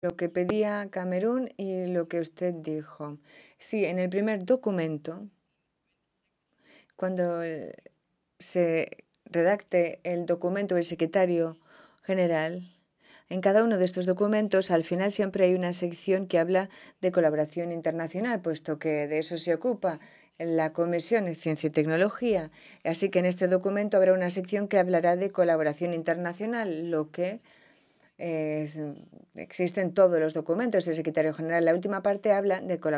lo que pedía Camerún y lo que usted dijo. Sí, en el primer documento, cuando se redacte el documento del secretario general, en cada uno de estos documentos, al final siempre hay una sección que habla de colaboración internacional, puesto que de eso se ocupa la Comisión de Ciencia y Tecnología. Así que en este documento habrá una sección que hablará de colaboración internacional, lo que existe en todos los documentos del secretario general. La última parte habla de colaboración